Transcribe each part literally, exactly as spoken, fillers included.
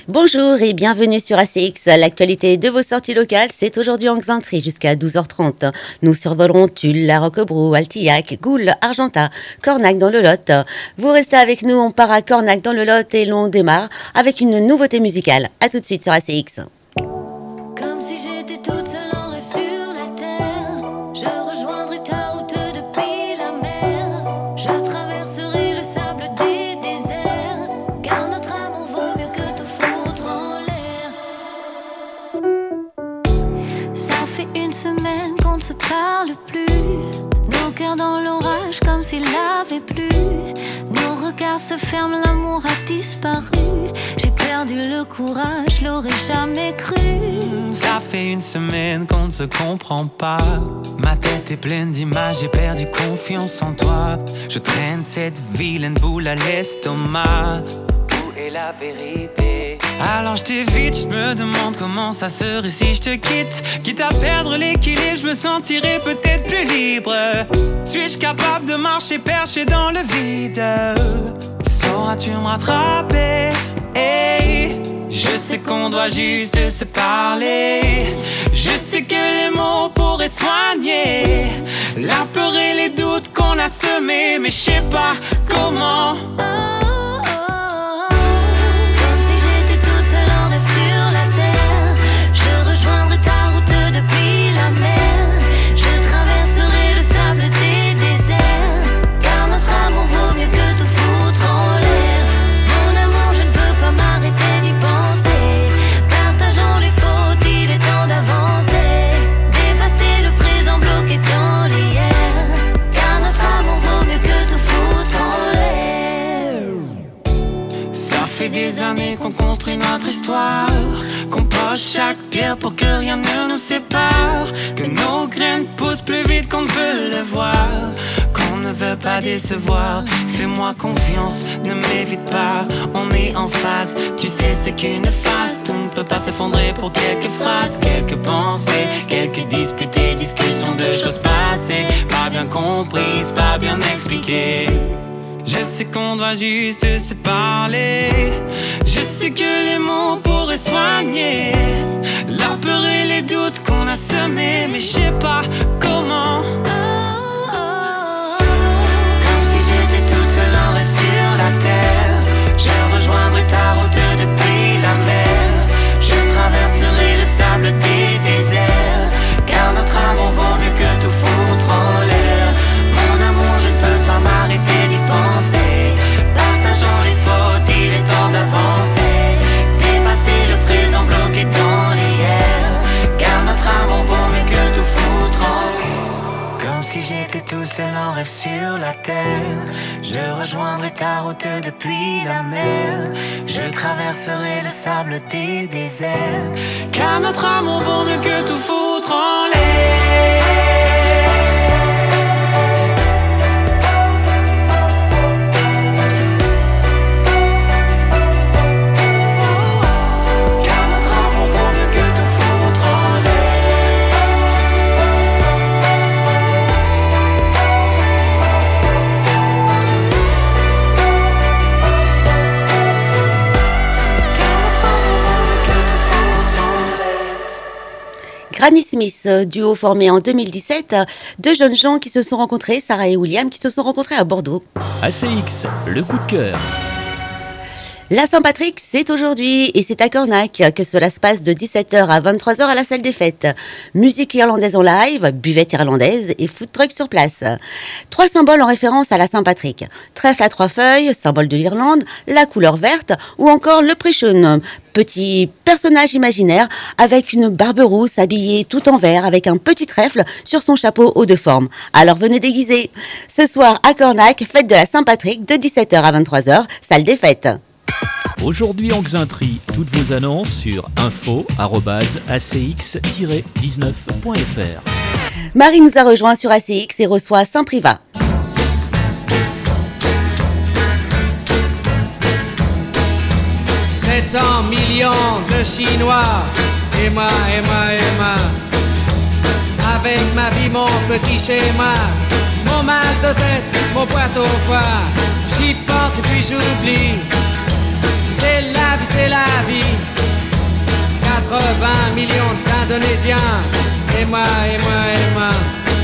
Bonjour et bienvenue sur A C X. L'actualité de vos sorties locales, c'est aujourd'hui en Xaintrée jusqu'à douze heures trente. Nous survolerons Tulle, La Roquebrou, Altillac, Goules, Argentat, Cornac dans le Lot. Vous restez avec nous, on part à Cornac dans le Lot et l'on démarre avec une nouveauté musicale. A tout de suite sur A C X. Parle plus, nos cœurs dans l'orage comme s'il n'avait plus. Nos regards se ferment, l'amour a disparu. J'ai perdu le courage, je l'aurais jamais cru. Ça fait une semaine qu'on ne se comprend pas. Ma tête est pleine d'images, j'ai perdu confiance en toi. Je traîne cette vilaine boule à l'estomac. Où est la vérité? Alors je t'évite, je me demande comment ça serait si je te quitte. Quitte à perdre l'équilibre, je me sentirais peut-être plus libre. Suis-je capable de marcher perché dans le vide? Sauras-tu me rattraper? Hey, je sais qu'on doit juste se parler. Je sais que les mots pourraient soigner la peur et les doutes qu'on a semés. Mais je sais pas comment. Des années qu'on construit notre histoire, qu'on pose chaque pierre pour que rien ne nous sépare, que nos graines poussent plus vite qu'on ne veut le voir, qu'on ne veut pas décevoir. Fais-moi confiance, ne m'évite pas, on est en phase. Tu sais c'est qu'une phase, tout ne peut pas s'effondrer pour quelques phrases, quelques pensées, quelques disputes et discussions de choses passées, pas bien comprises, pas bien expliquées. Je sais qu'on doit juste se parler. Je sais que les mots pourraient soigner la peur et les doutes qu'on a semés. Mais je sais pas comment. Comme si j'étais tout seul en rêve sur la terre. Je rejoindrai ta route depuis la mer. Je traverserai le sable des déserts. Car notre amour vaut mieux que tout foutre en l'air. Mon amour, je ne peux pas m'arrêter d'y penser. Partageons les fautes, il est temps d'avancer. Dépasser le présent bloqué dans l'hier. Car notre amour vaut mieux que tout foutre en l'air. Comme si j'étais tout seul en rêve sur la terre. Je rejoindrai ta route depuis la mer. Je traverserai le sable des déserts. Car notre amour vaut mieux que tout foutre en l'air. Granny Smith, duo formé en deux mille dix-sept, deux jeunes gens qui se sont rencontrés, Sarah et William, qui se sont rencontrés à Bordeaux. A C X, le coup de cœur. La Saint-Patrick, c'est aujourd'hui et c'est à Cornac que cela se passe de dix-sept heures à vingt-trois heures à la salle des fêtes. Musique irlandaise en live, buvette irlandaise et food truck sur place. Trois symboles en référence à la Saint-Patrick. Trèfle à trois feuilles, symbole de l'Irlande, la couleur verte ou encore le préchon, petit personnage imaginaire avec une barbe rousse habillée tout en vert avec un petit trèfle sur son chapeau haut de forme. Alors venez déguiser. Ce soir à Cornac, fête de la Saint-Patrick de dix-sept heures à vingt-trois heures, salle des fêtes. Aujourd'hui en Xaintrée, toutes vos annonces sur info arobase a c x tiret dix-neuf point f r. Marie nous a rejoint sur A C X et reçoit Saint-Privat. sept cents millions de Chinois, Emma, Emma, Emma. Avec ma vie, mon petit schéma, mon mal de tête, mon boîte au foie. J'y pense et puis j'oublie. C'est la vie, c'est la vie. quatre-vingts millions d'Indonésiens. Et moi, et moi, et moi.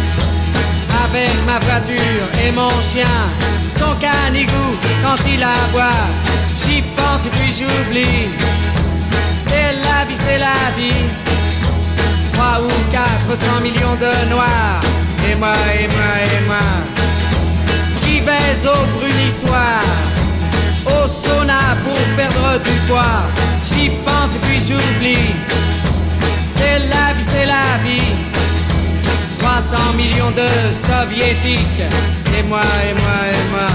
Avec ma voiture et mon chien, son canigou quand il aboie, j'y pense et puis j'oublie. C'est la vie, c'est la vie. Trois ou quatre cents millions de noirs. Et moi, et moi, et moi, qui baise au brunissoir, au sauna pour perdre du poids. J'y pense et puis j'oublie. C'est la vie, c'est la vie. Trois cents millions de soviétiques. Et moi, et moi, et moi,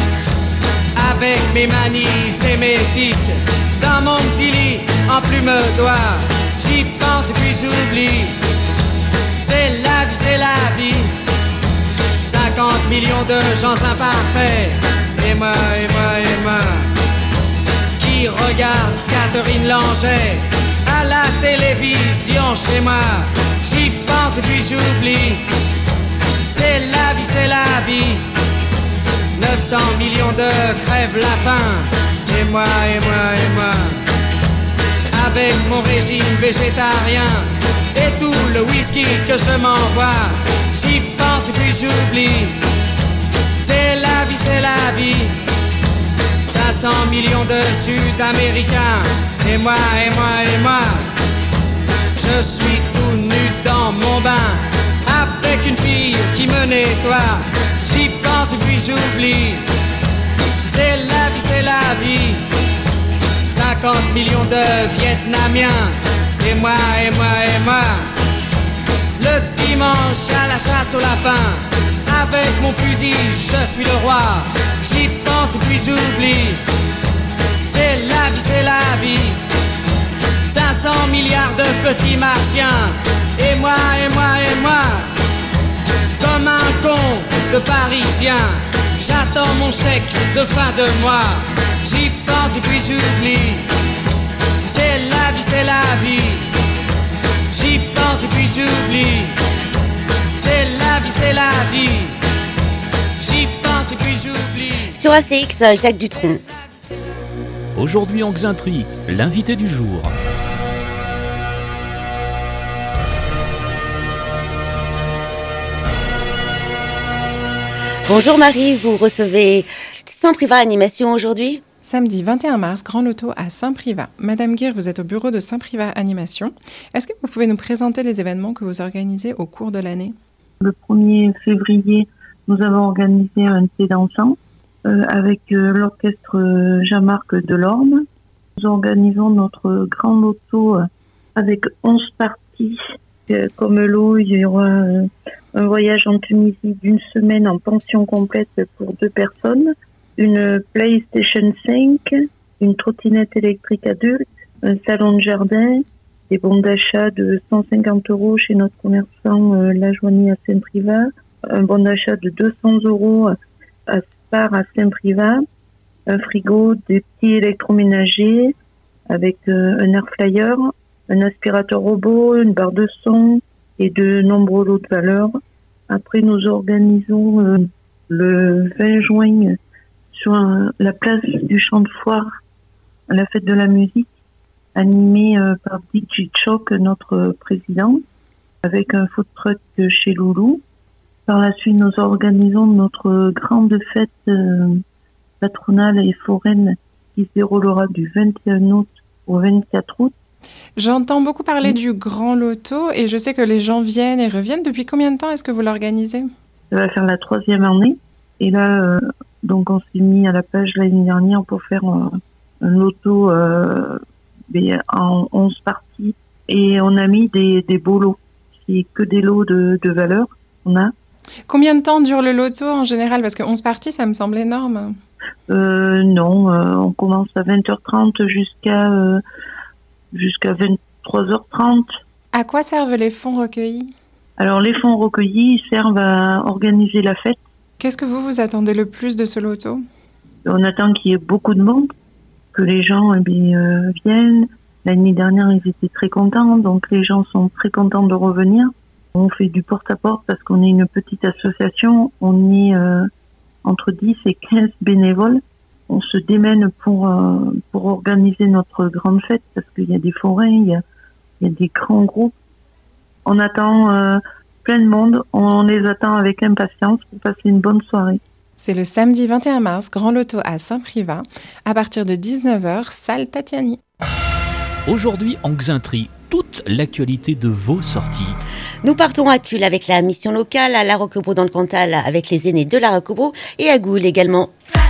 avec mes manies sémétiques, dans mon petit lit en plume d'oie, j'y pense et puis j'oublie. C'est la vie, c'est la vie. cinquante millions de gens imparfaits. Et moi, et moi, et moi, qui regarde Catherine Langeais à la télévision chez moi. J'y pense et puis j'oublie. C'est la vie, c'est la vie. neuf cents millions de crèvent la faim. Et moi, et moi, et moi, avec mon régime végétarien et tout le whisky que je m'envoie, j'y pense et puis j'oublie. C'est la vie, c'est la vie. cinq cents millions de Sud-Américains. Et moi, et moi, et moi, je suis tout nu dans mon bain, avec une fille qui me nettoie. J'y pense et puis j'oublie. C'est la vie, c'est la vie. cinquante millions de Vietnamiens. Et moi, et moi, et moi, le dimanche à la chasse au lapin, avec mon fusil, je suis le roi. J'y pense et puis j'oublie. C'est la vie, c'est la vie. cinq cents milliards de petits martiens. Et moi, et moi, et moi, comme un con de Parisien, j'attends mon chèque de fin de mois. J'y pense et puis j'oublie. C'est la vie, c'est la vie. J'y pense et puis j'oublie. C'est la vie, c'est la vie. J'y pense et puis j'oublie. Sur A C X, Jacques Dutronc. Aujourd'hui en Xainterie, l'invité du jour. Bonjour Marie, vous recevez Saint-Privat Animation aujourd'hui ? Samedi vingt et un mars, Grand Loto à Saint-Privat. Madame Guir, vous êtes au bureau de Saint-Privat Animation. Est-ce que vous pouvez nous présenter les événements que vous organisez au cours de l'année ? Le premier février, nous avons organisé un thé dansant euh, avec euh, l'orchestre euh, Jean-Marc Delorme. Nous organisons notre Grand Loto euh, avec onze parties. Euh, comme lot, il y aura euh, un voyage en Tunisie d'une semaine en pension complète pour deux personnes, une PlayStation cinq, une trottinette électrique adulte, un salon de jardin, des bons d'achat de cent cinquante euros chez notre commerçant euh, La Joigny à Saint-Privat, un bon d'achat de deux cents euros à Spar à Saint-Privat, un frigo, des petits électroménagers avec euh, un air fryer, un aspirateur robot, une barre de son et de nombreux lots de valeurs. Après, nous organisons euh, le vingt juin sur un, la place du Champ de Foire à la fête de la musique, animée euh, par D J Choc, notre président, avec un food truck chez Loulou. Par la suite, nous organisons notre grande fête euh, patronale et foraine qui se déroulera du vingt et un août au vingt-quatre août. J'entends beaucoup parler du Grand Loto et je sais que les gens viennent et reviennent. Depuis combien de temps est-ce que vous l'organisez ? Ça va faire la troisième année. Et là, euh, donc on s'est mis à la page l'année dernière pour faire un, un loto euh, en onze parties. Et on a mis des, des beaux lots. C'est que des lots de, de valeur qu'on a. Combien de temps dure le loto en général ? Parce que onze parties, ça me semble énorme. Euh, non, euh, on commence à vingt heures trente jusqu'à... Euh, jusqu'à vingt-trois heures trente. À quoi servent les fonds recueillis ? Alors, les fonds recueillis servent à organiser la fête. Qu'est-ce que vous, vous attendez le plus de ce loto ? On attend qu'il y ait beaucoup de monde, que les gens eh bien, euh, viennent. L'année dernière, ils étaient très contents, donc les gens sont très contents de revenir. On fait du porte-à-porte parce qu'on est une petite association. On est euh, entre dix et quinze bénévoles. on se démène pour euh, pour organiser notre grande fête parce qu'il y a des forêts, il y a, il y a des grands groupes. On attend euh, plein de monde, on les attend avec impatience pour passer une bonne soirée. C'est le samedi vingt et un mars, Grand Loto à Saint-Privat, à partir de dix-neuf heures, salle Tatiani. Aujourd'hui en Xainterie, toute l'actualité de vos sorties. Nous partons à Tulle avec la mission locale, à La Roquebrune dans le Cantal avec les aînés de La Roquebrune et à Goul également.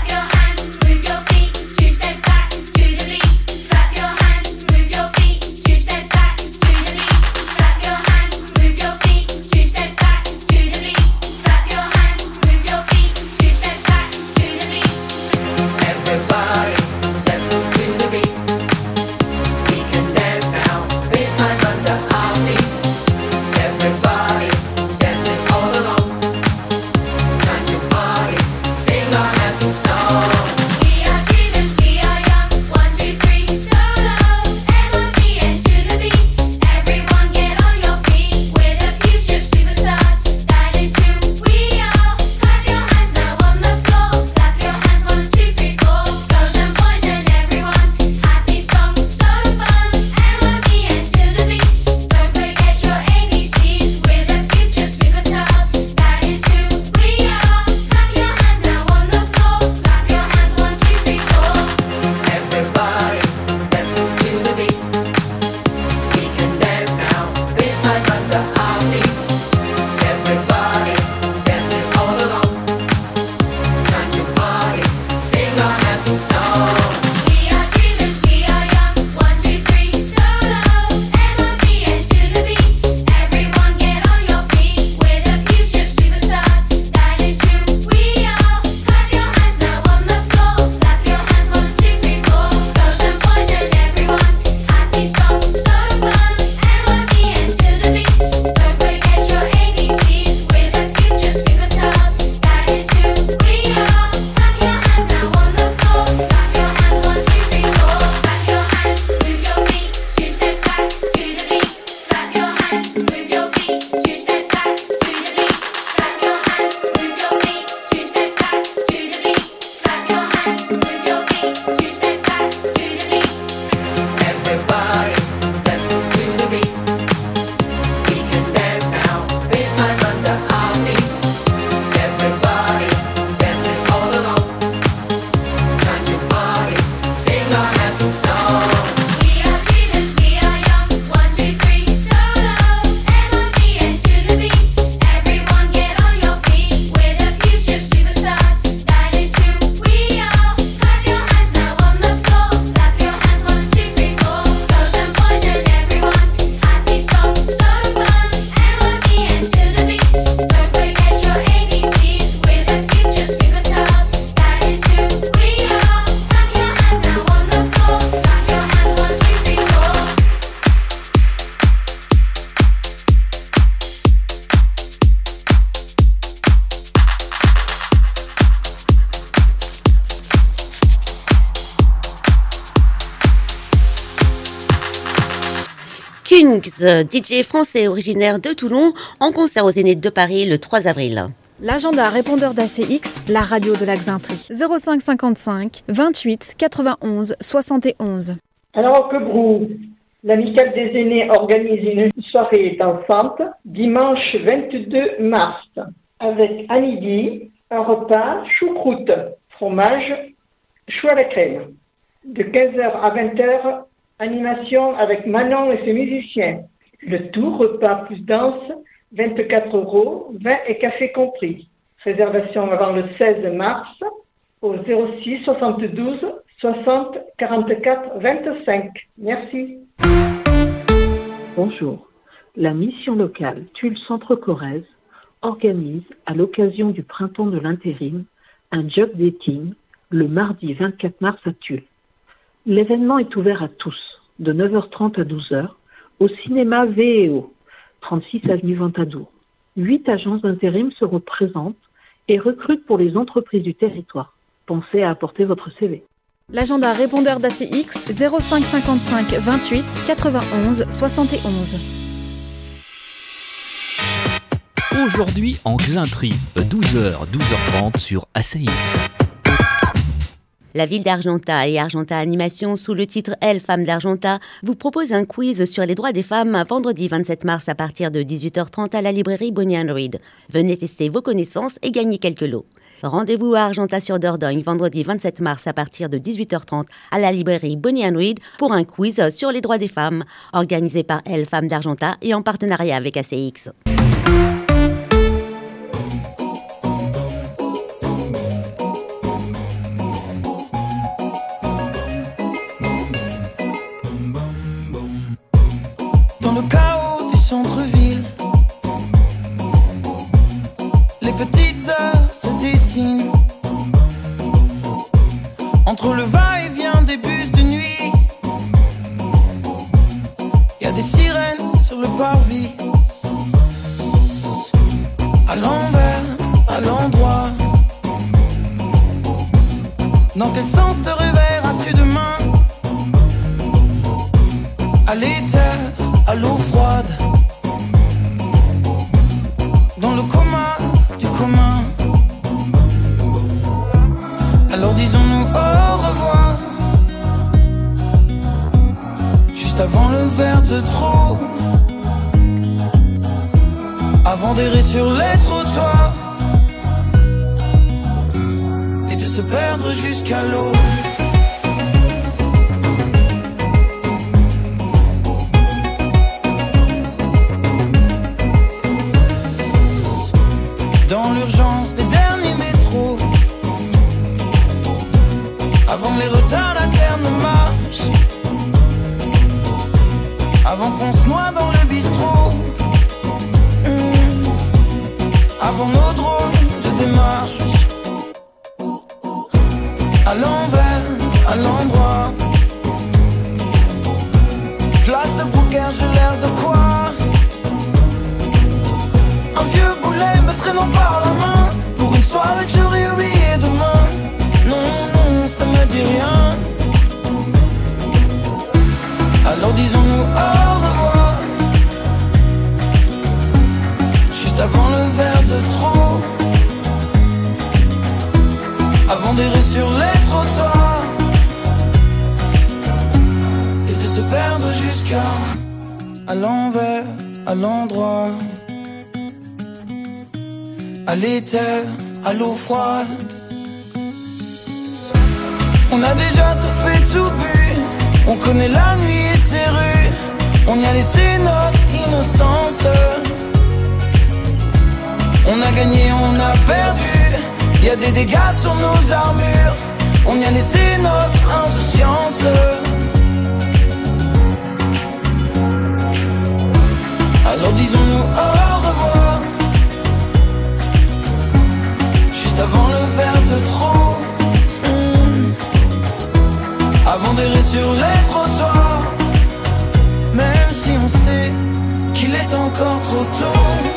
D J français originaire de Toulon, en concert aux Zénith de Paris le trois avril. L'agenda répondeur d'A C X, la radio de la Xainterie. zéro cinq cinquante-cinq vingt-huit quatre-vingt-onze soixante et onze. Alors que Brou, l'amicale des aînés organise une soirée dansante dimanche vingt-deux mars avec à midi un repas choucroute, fromage, chou à la crème. De quinze heures à vingt heures, animation avec Manon et ses musiciens. Le tout repas plus danse, vingt-quatre euros, vin et café compris. Réservation avant le seize mars au zéro six soixante-douze soixante quarante-quatre vingt-cinq. Merci. Bonjour. La mission locale Tulle Centre Corrèze organise, à l'occasion du printemps de l'intérim, un job dating le mardi vingt-quatre mars à Tulle. L'événement est ouvert à tous, de neuf heures trente à douze heures, au cinéma V et O, trente-six avenue Ventadour. Huit agences d'intérim seront présentes et recrutent pour les entreprises du territoire. Pensez à apporter votre C V. L'agenda répondeur d'A C X, zéro cinq cinquante-cinq vingt-huit quatre-vingt-onze soixante et onze. Aujourd'hui en Xainterie, douze heures, douze heures trente sur A C X. La ville d'Argentat et Argentat Animation, sous le titre Elle, Femmes d'Argentat, vous propose un quiz sur les droits des femmes vendredi vingt-sept mars à partir de dix-huit heures trente à la librairie Bonnie and Reed. Venez tester vos connaissances et gagner quelques lots. Rendez-vous à Argentat-sur-Dordogne vendredi vingt-sept mars à partir de dix-huit heures trente à la librairie Bonnie and Reed pour un quiz sur les droits des femmes, organisé par Elle, Femmes d'Argentat et en partenariat avec A C X. Dans le chaos du centre-ville, les petites heures se dessinent entre le va-et-vient des bus de nuit. Y a des sirènes sur le parvis, à l'envers, à l'endroit. Dans quel sens te réveilleras-tu demain? À l'éther, à l'eau froide, dans le coma du commun. Alors disons-nous au revoir, juste avant le verre de trop, avant d'errer sur les trottoirs et de se perdre jusqu'à l'eau. Dans l'urgence des derniers métros, avant que les retardataires ne marchent, avant qu'on se noie dans le bistrot, mmh. Avant nos drôles de démarche, à l'envers, à l'endroit, place de poker, j'ai l'air de quoi? Un vieux boulet me traînant par la main pour une soirée que j'aurais oublié demain. Non, non, ça me dit rien. Alors disons-nous au revoir, juste avant le verre de trop, avant d'errer sur les trottoirs et de se perdre jusqu'à à l'envers, à l'endroit, à l'éther, à l'eau froide. On a déjà tout fait, tout bu, on connaît la nuit et ses rues, on y a laissé notre innocence. On a gagné, on a perdu, y a des dégâts sur nos armures, on y a laissé notre insouciance. Alors disons-nous au revoir, juste avant le verre de trop, mmh. Avant d'errer sur les trottoirs, même si on sait qu'il est encore trop tôt.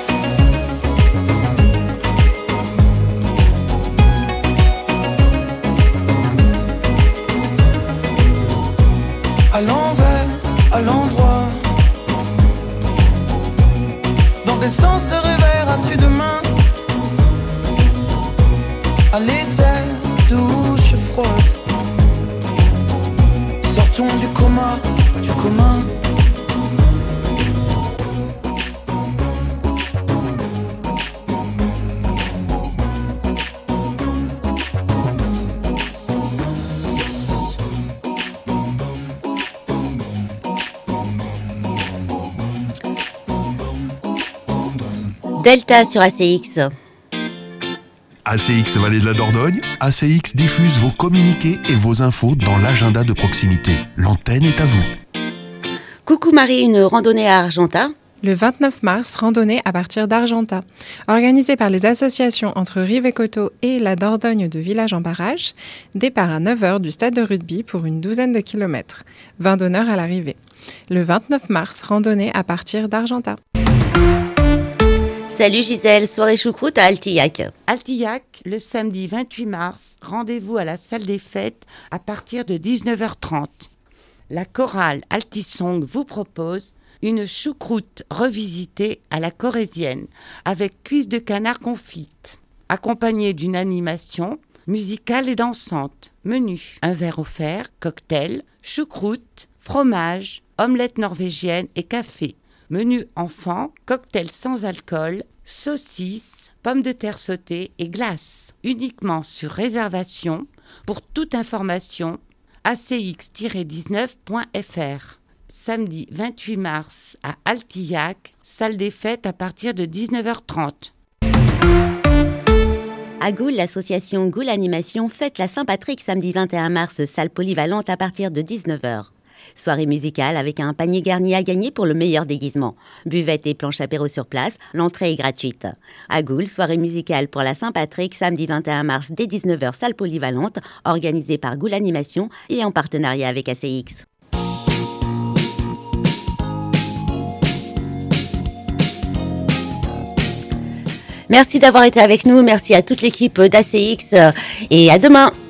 À l'envers, à l'endroit, dans quel sens te réveilleras-tu demain? À l'éther, douche froide, sortons du coma, du commun. Delta sur A C X. A C X Vallée de la Dordogne, A C X diffuse vos communiqués et vos infos dans l'agenda de proximité. L'antenne est à vous. Coucou Marie, une randonnée à Argentat. Le vingt-neuf mars, randonnée à partir d'Argentat. Organisée par les associations entre Rive et Coteau et la Dordogne de Village en Barrage. Départ à neuf heures du stade de rugby pour une douzaine de kilomètres. vingt donneurs à l'arrivée. Le vingt-neuf mars, randonnée à partir d'Argentat. Salut Gisèle, soirée choucroute à Altillac. Altillac, le samedi vingt-huit mars, rendez-vous à la salle des fêtes à partir de dix-neuf heures trente. La chorale Altisong vous propose une choucroute revisitée à la corésienne avec cuisses de canard confite, accompagnée d'une animation musicale et dansante. Menu, un verre offert, cocktail, choucroute, fromage, omelette norvégienne et café. Menu enfant, cocktail sans alcool, saucisses, pommes de terre sautées et glace. Uniquement sur réservation. Pour toute information, a c x tiret dix-neuf point f r. Samedi vingt-huit mars à Altillac, salle des fêtes à partir de dix-neuf heures trente. À Goules, l'association Goules Animation fête la Saint-Patrick samedi vingt et un mars, salle polyvalente à partir de dix-neuf heures. Soirée musicale avec un panier garni à gagner pour le meilleur déguisement. Buvette et planche apéro sur place, l'entrée est gratuite. À Goules, soirée musicale pour la Saint-Patrick samedi vingt et un mars dès dix-neuf heures, salle polyvalente, organisée par Goules Animation et en partenariat avec A C X. Merci d'avoir été avec nous, merci à toute l'équipe d'A C X et à demain.